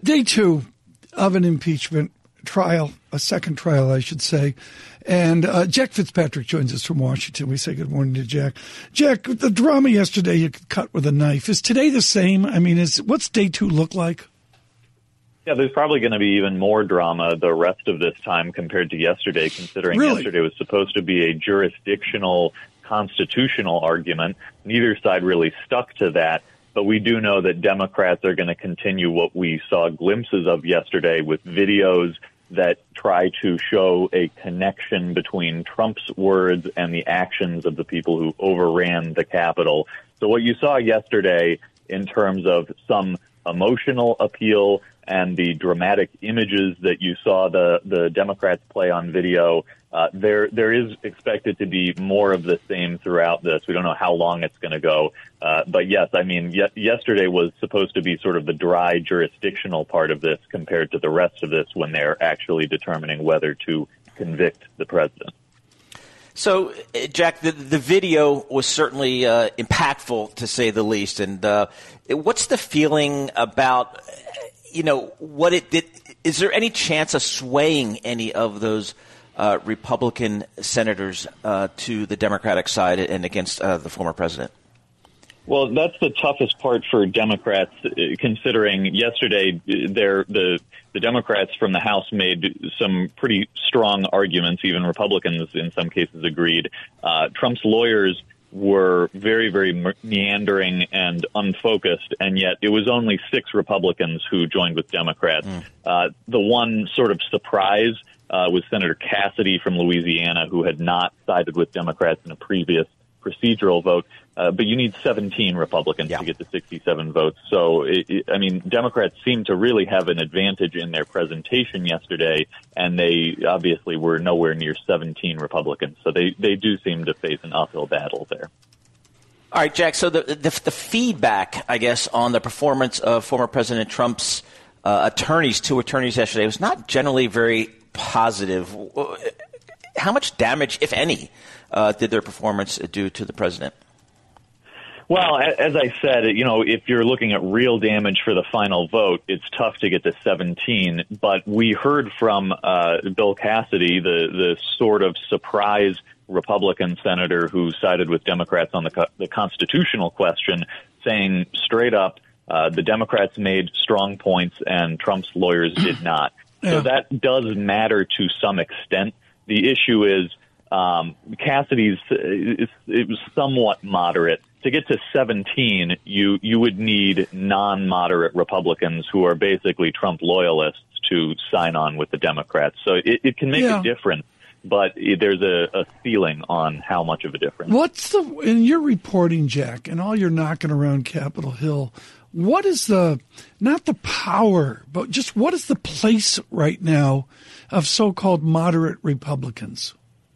Day two of an impeachment trial, a second trial, I should say. And Jack Fitzpatrick joins us from Washington. We say good morning to Jack. Jack, the drama yesterday you could cut with a knife. Is today the same? I mean, what's day two look like? Yeah, there's probably going to be even more drama the rest of this time compared to yesterday, considering yesterday was supposed to be a jurisdictional constitutional argument. Neither side really stuck to that. But we do know that Democrats are going to continue what we saw glimpses of yesterday with videos that try to show a connection between Trump's words and the actions of the people who overran the Capitol. So what you saw yesterday in terms of some emotional appeal and the dramatic images that you saw the Democrats play on video, there is expected to be more of the same throughout this. We don't know how long it's going to go. But yes, I mean, yesterday was supposed to be sort of the dry jurisdictional part of this compared to the rest of this when they're actually determining whether to convict the president. So, Jack, the video was certainly impactful, to say the least. And what's the feeling about, what it did? Is there any chance of swaying any of those Republican senators to the Democratic side and against the former president? Well, that's the toughest part for Democrats, considering yesterday the Democrats from the House made some pretty strong arguments. Even Republicans in some cases agreed. Trump's lawyers were very, very meandering and unfocused, and yet it was only 6 Republicans who joined with Democrats. The one sort of surprise was Senator Cassidy from Louisiana, who had not sided with Democrats in a previous procedural vote. But you need 17 Republicans to get to 67 votes. So, Democrats seem to really have an advantage in their presentation yesterday, and they obviously were nowhere near 17 Republicans. So they do seem to face an uphill battle there. All right, Jack, so the feedback, I guess, on the performance of former President Trump's two attorneys yesterday was not generally very positive. How much damage, if any, did their performance do to the president? Well, as I said, if you're looking at real damage for the final vote, it's tough to get to 17. But we heard from Bill Cassidy, the sort of surprise Republican senator who sided with Democrats on the constitutional question, saying straight up, the Democrats made strong points and Trump's lawyers did not. So that does matter to some extent. The issue is Cassidy's it was somewhat moderate. To get to 17, you would need non-moderate Republicans who are basically Trump loyalists to sign on with the Democrats. So it can make a difference, but there's a ceiling on how much of a difference. In your reporting, Jack, and all your knocking around Capitol Hill, what is not the power, but just what is the place right now of so-called moderate Republicans?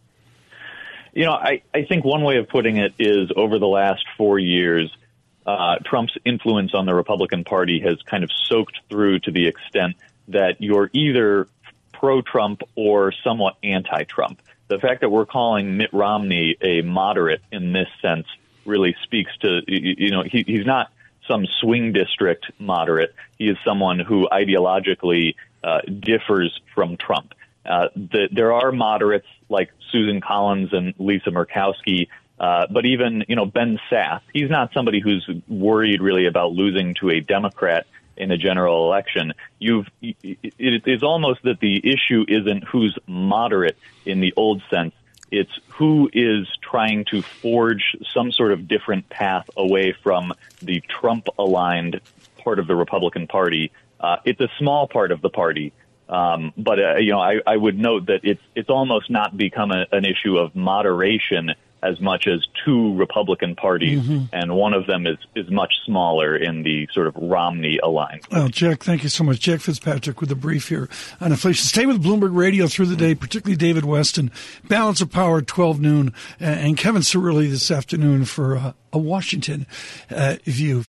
I think one way of putting it is over the last 4 years, Trump's influence on the Republican Party has kind of soaked through to the extent that you're either pro-Trump or somewhat anti-Trump. The fact that we're calling Mitt Romney a moderate in this sense really speaks to, he's not some swing district moderate. He is someone who ideologically differs from Trump. There are moderates like Susan Collins and Lisa Murkowski, but even, Ben Sasse, he's not somebody who's worried really about losing to a Democrat in a general election. It is almost that the issue isn't who's moderate in the old sense. It's who is trying to forge some sort of different path away from the Trump-aligned part of the Republican Party. It's a small part of the party. But I would note that it's almost not become an issue of moderation as much as 2 Republican parties, and one of them is much smaller in the sort of Romney-aligned. Well, Jack, thank you so much. Jack Fitzpatrick with a brief here on inflation. Stay with Bloomberg Radio through the day, particularly David Weston, Balance of Power at 12 noon, and Kevin Cirilli this afternoon for a Washington View.